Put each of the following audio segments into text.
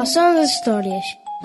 som das histórias.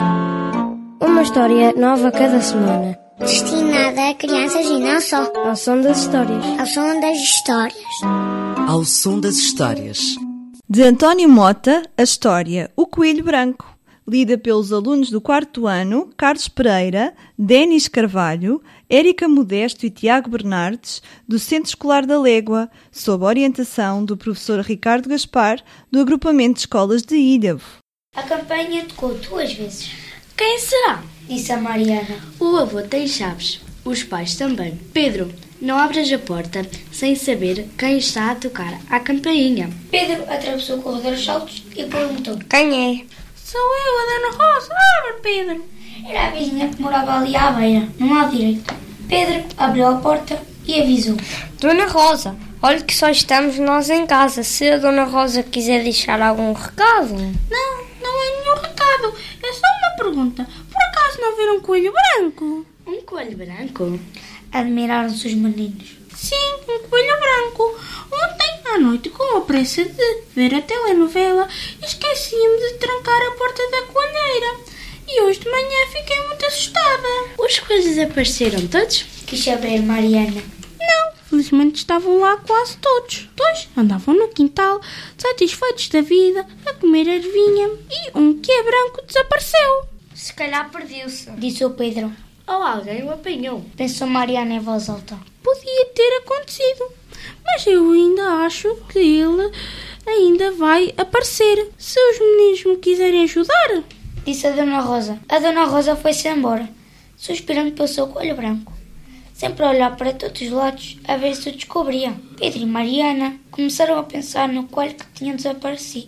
Uma história nova cada semana. Destinada a crianças e não só. Ao som das histórias. Ao som das histórias. Ao som das histórias. De António Mota, a história O Coelho Branco, lida pelos alunos do 4º ano, Carlos Pereira, Denis Carvalho, Érica Modesto e Tiago Bernardes, do Centro Escolar da Légua, sob a orientação do professor Ricardo Gaspar, do agrupamento de escolas de Ilhavo. A campainha tocou 2 vezes. Quem será? Disse a Mariana. O avô tem chaves, os pais também. Pedro, não abras a porta sem saber quem está a tocar à campainha. Pedro atravessou o corredor aos saltos e perguntou: Quem é? Sou eu, a Dona Rosa. Abre, Pedro. Era a vizinha que morava ali à beira, no lado direito. Pedro abriu a porta e avisou: Dona Rosa, olhe que só estamos nós em casa. Se a Dona Rosa quiser deixar algum recado... Não é nenhum recado. É só uma pergunta. Por acaso não viram um coelho branco? Um coelho branco? Admiraram-se os meninos. Sim, um coelho branco. Ontem à noite, com a pressa de ver a telenovela, esqueci-me de trancar a porta da coelheira. E hoje de manhã fiquei muito assustada. Os coelhos apareceram todos? Quis saber Mariana. Não, felizmente estavam lá quase todos. 2 andavam no quintal, satisfeitos da vida, a comer ervinha. E um que é branco desapareceu. Se calhar perdeu-se, disse o Pedro. Ou alguém o apanhou. Pensou Mariana em voz alta. Podia ter acontecido, mas eu ainda acho que ele ainda vai aparecer. Se os meninos me quiserem ajudar, disse a Dona Rosa. A Dona Rosa foi-se embora, suspirando pelo seu coelho branco, sempre a olhar para todos os lados a ver se o descobria. Pedro e Mariana começaram a pensar no coelho que tinha desaparecido.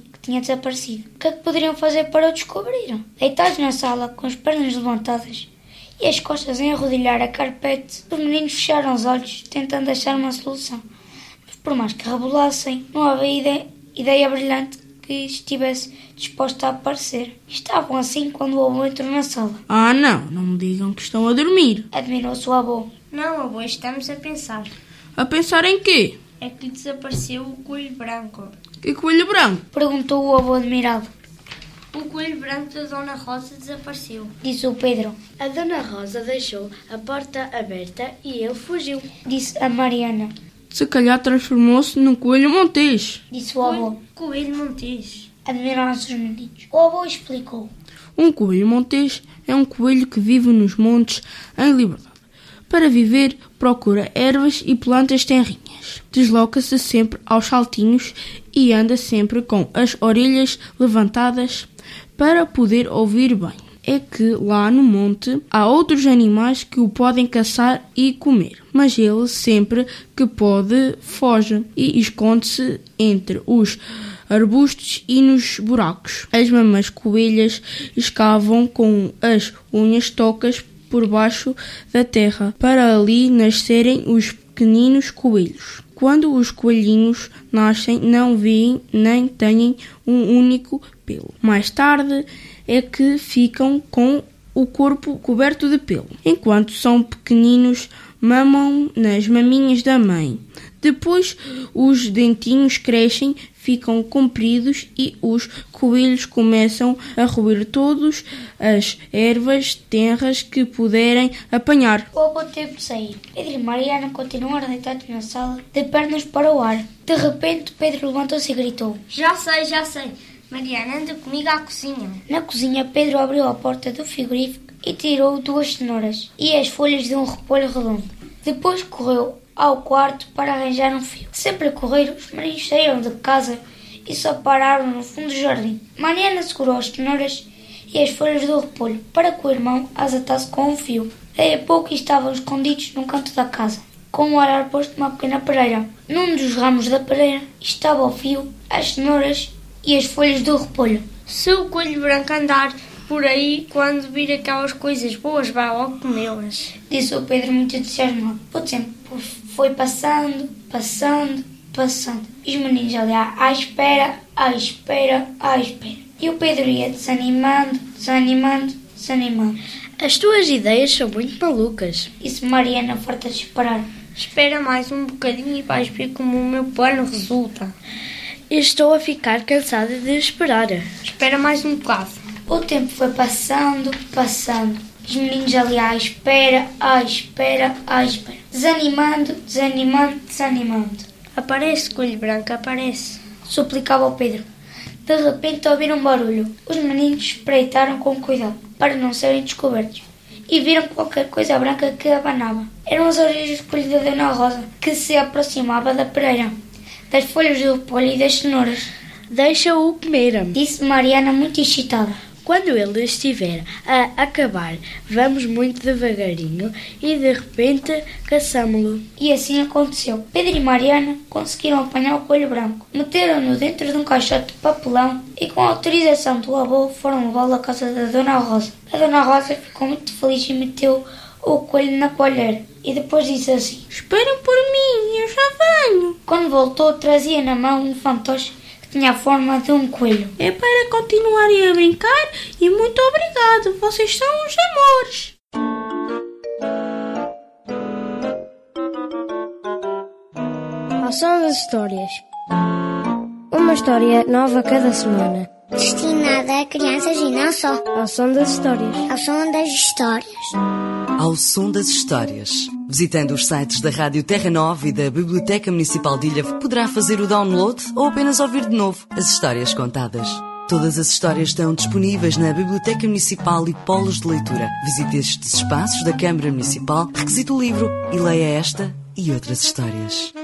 O que é que poderiam fazer para o descobrir? Deitados na sala, com as pernas levantadas e as costas em arrodilhar a carpete, os meninos fecharam os olhos, tentando achar uma solução. Mas por mais que rebolassem, não havia ideia brilhante que estivesse disposta a aparecer. Estavam assim quando o avô entrou na sala. Não me digam que estão a dormir. Admirou-se o avô. Não, avô, estamos a pensar. A pensar em quê? É que desapareceu o coelho branco. Que coelho branco? Perguntou o avô admirado. O coelho branco da Dona Rosa desapareceu, disse o Pedro. A Dona Rosa deixou a porta aberta e ele fugiu, disse a Mariana. Se calhar transformou-se num coelho montês, disse o avô. Coelho montês. Admiraram-se os meninos. O avô explicou. Um coelho montês é um coelho que vive nos montes em liberdade. Para viver, procura ervas e plantas tenrinhas. Desloca-se sempre aos saltinhos e anda sempre com as orelhas levantadas para poder ouvir bem. É que lá no monte há outros animais que o podem caçar e comer, mas ele sempre que pode foge e esconde-se entre os arbustos e nos buracos. As mamães coelhas escavam com as unhas tocas por baixo da terra para ali nascerem os pequeninos coelhos. Quando os coelhinhos nascem, não veem nem têm um único pelo. Mais tarde é que ficam com o corpo coberto de pelo. Enquanto são pequeninos, mamam nas maminhas da mãe. Depois os dentinhos crescem, ficam compridos e os coelhos começam a roer todas as ervas tenras que puderem apanhar. O avô teve de sair. Pedro e Mariana continuaram deitados na sala, de pernas para o ar. De repente, Pedro levantou-se e gritou: Já sei. Mariana, anda comigo à cozinha. Na cozinha, Pedro abriu a porta do frigorífico e tirou 2 cenouras e as folhas de um repolho redondo. Depois correu ao quarto para arranjar um fio. Sempre a correr, os meninos saíram de casa e só pararam no fundo do jardim. Mariana segurou as cenouras e as folhas do repolho para que o irmão as atasse com um fio. Daí a pouco estavam escondidos num canto da casa, com o olhar posto numa pequena pereira. Num dos ramos da pereira estava o fio, as cenouras e as folhas do repolho. Se o coelho branco andar por aí, quando vir aquelas coisas boas, vai logo comê-las, disse o Pedro muito entusiasmado. O tempo foi passando. E os meninos ali à espera. E o Pedro ia desanimando. As tuas ideias são muito malucas, disse Mariana, farta de esperar. Espera mais um bocadinho e vais ver como o meu plano resulta. Estou a ficar cansada de esperar. Espera mais um bocado. O tempo foi passando. Os meninos ali à espera. Desanimando. Aparece, coelho branco, aparece. Suplicava o Pedro. De repente ouviram um barulho. Os meninos espreitaram com cuidado para não serem descobertos e viram qualquer coisa branca que abanava. Eram as orelhas do coelho da Dona Rosa, que se aproximava da pereira, das folhas do repolho e das cenouras. Deixa-o comer, disse Mariana muito excitada. Quando ele estiver a acabar, vamos muito devagarinho e de repente caçamo-lo. E assim aconteceu. Pedro e Mariana conseguiram apanhar o coelho branco, meteram-no dentro de um caixote de papelão e com a autorização do avô foram levá-lo à casa da Dona Rosa. A Dona Rosa ficou muito feliz e meteu o coelho na colher e depois disse assim: Esperem por mim, eu já venho. Quando voltou, trazia na mão um fantoche que tinha a forma de um coelho. É para continuarem a brincar e muito obrigado, vocês são uns amores. Ao som das histórias. Uma história nova cada semana. Destinada a crianças e não só. Ao som das histórias. Ao som das histórias. Ao som das histórias. Visitando os sites da Rádio Terra Nova e da Biblioteca Municipal de Ilhavo, poderá fazer o download ou apenas ouvir de novo as histórias contadas. Todas as histórias estão disponíveis na Biblioteca Municipal e Polos de Leitura. Visite estes espaços da Câmara Municipal, requisite o livro e leia esta e outras histórias.